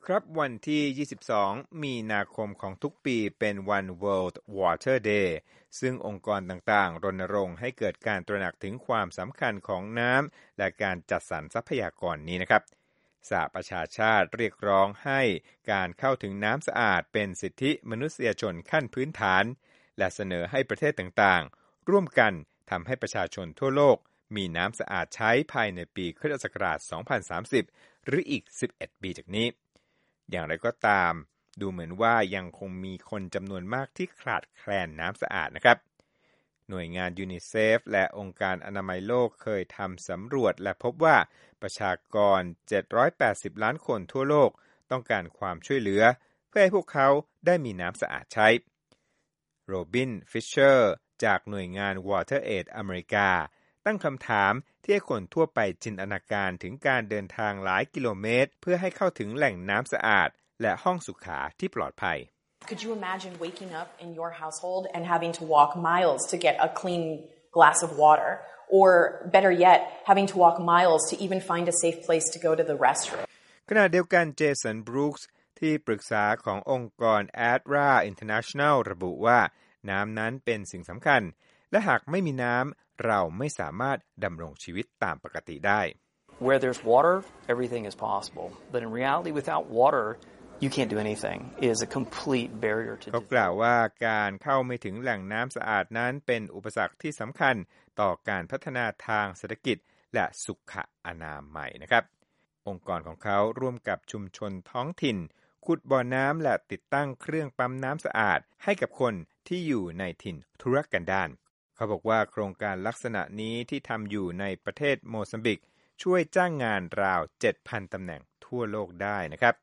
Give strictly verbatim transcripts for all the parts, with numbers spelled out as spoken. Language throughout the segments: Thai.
ครับวันที่ยี่สิบสองมีนาคมของทุกปีเป็นวัน World Water Day ซึ่งองค์กรต่างๆรณรงค์ให้เกิดการตระหนักถึงความสำคัญของน้ำและการจัดสรรทรัพยากรนี้นะครับสหประชาชาติเรียกร้องให้การเข้าถึงน้ำสะอาดเป็นสิทธิมนุษยชนขั้นพื้นฐานและเสนอให้ประเทศต่างๆร่วมกันทำให้ประชาชนทั่วโลกมีน้ำสะอาดใช้ภายในปีค.ศ. สองพันสามสิบหรืออีกสิบเอ็ดปีจากนี้อย่างไรก็ตามดูเหมือนว่ายังคงมีคนจำนวนมากที่ขาดแคลนน้ำสะอาดนะครับหน่วยงานยูนิเซฟและองค์การอนามัยโลกเคยทำสำรวจและพบว่าประชากรเจ็ดร้อยแปดสิบล้านคนทั่วโลกต้องการความช่วยเหลือเพื่อให้พวกเขาได้มีน้ำสะอาดใช้โรบินฟิชเชอร์จากหน่วยงาน WaterAid อเมริกาตั้งคำถามที่ให้คนทั่วไปจินตนาการถึงการเดินทางหลายกิโลเมตรเพื่อให้เข้าถึงแหล่งน้ำสะอาดและห้องสุขาที่ปลอดภัย Could you imagine waking up in your household and having to walk miles to get a clean glass of water or better yet having to walk miles to even find a safe place to go to the restroom ขณะเดียวกันเจสันบรูคส์ที่ปรึกษาขององค์กร เอ ดี อาร์ เอ International ระบุว่าน้ำนั้นเป็นสิ่งสำคัญและหากไม่มีน้ำเราไม่สามารถดำรงชีวิตตามปกติได้ Where there's water, everything is possible. But in reality, without water, you can't do anything. It is a complete barrier to เขากล่าวว่าการเข้าไม่ถึงแหล่งน้ำสะอาดนั้นเป็นอุปสรรคที่สำคัญต่อการพัฒนาทางเศรษฐกิจและสุขอนามัยนะครับองค์กรของเขาร่วมกับชุมชนท้องถิ่นขุดบ่อน้ำและติดตั้งเครื่องปั๊มน้ำสะอาดให้กับคนที่อยู่ในถิ่นทุรกันดารเขาบอกว่าโครงการลักษณะนี้ที่ทำอยู่ในประเทศโมซัมบิกช่วยจ้างงานราว เจ็ดพัน ตำแหน่งทั่วโลกได้นะครับ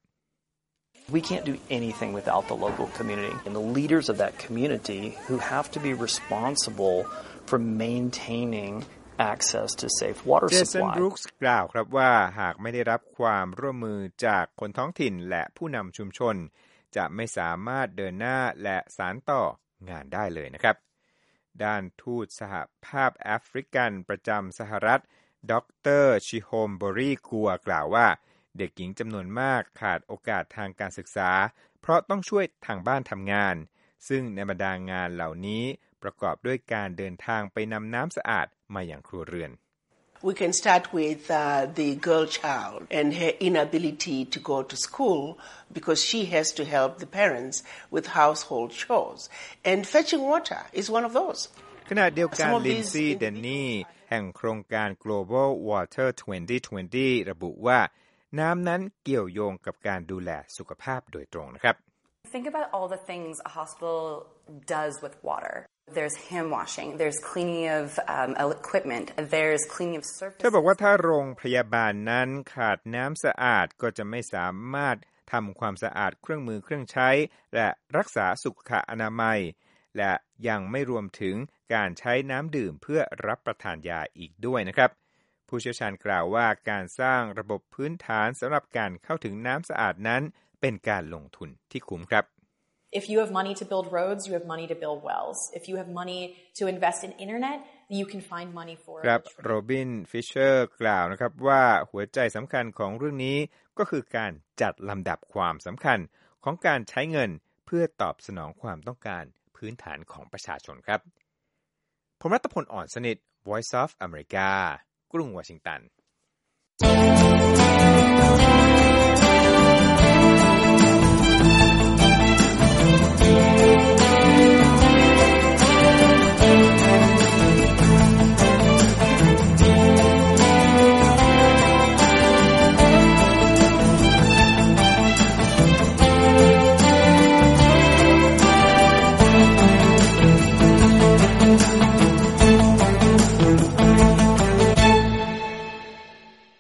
We can't do anything without the local community and the leaders of that community who have to be responsible for maintaining access to safe water supply. Jason Brooks กล่าวครับว่าหากไม่ได้รับความร่วมมือจากคนท้องถิ่นและผู้นำชุมชนจะไม่สามารถเดินหน้าและสานต่องานได้เลยนะครับด้านทูตสหภาพแอฟริกันประจำสหรัฐดรชิโฮมบรีกัวกล่าวว่าเด็กหญิงจำนวนมากขาดโอกาสทางการศึกษาเพราะต้องช่วยทางบ้านทำงานซึ่งในบรรดางานเหล่านี้ประกอบด้วยการเดินทางไปนำน้ำสะอาดมาอย่างครัวเรือน We can start with uh, the girl child and her inability to go to school because she has to help the parents with household chores. And fetching water is one of those. ขณะเดียวกันลินซี่เดนนี่แห่งโครงการ Global Water สองพันยี่สิบ ระบุว่าน้ำนั้นเกี่ยวโยงกับการดูแลสุขภาพโดยตรงนะครับ Think about all the things a hospital does with water. There's hand washing, there's cleaning of um, equipment, there's cleaning of surfaces. เธอบอกว่าถ้าโรงพยาบาลนั้นขาดน้ำสะอาดก็จะไม่สามารถทำความสะอาดเครื่องมือเครื่องใช้และรักษาสุขอนามัยและยังไม่รวมถึงการใช้น้ำดื่มเพื่อรับประทานยาอีกด้วยนะครับผู้เชี่ยวชาญกล่าวว่าการสร้างระบบพื้นฐานสำหรับการเข้าถึงน้ำสะอาดนั้นเป็นการลงทุนที่คุ้มครับ If you have money to build roads, you have money to build wells. If you have money to invest in internet, you can find money for it. ครับโรบินฟิชเชอร์กล่าวนะครับว่าหัวใจสำคัญของเรื่องนี้ก็คือการจัดลำดับความสำคัญของการใช้เงินเพื่อตอบสนองความต้องการพื้นฐานของประชาชนครับผมรัตพล อ่อนสนิท Voice of America กรุงวอชิงตัน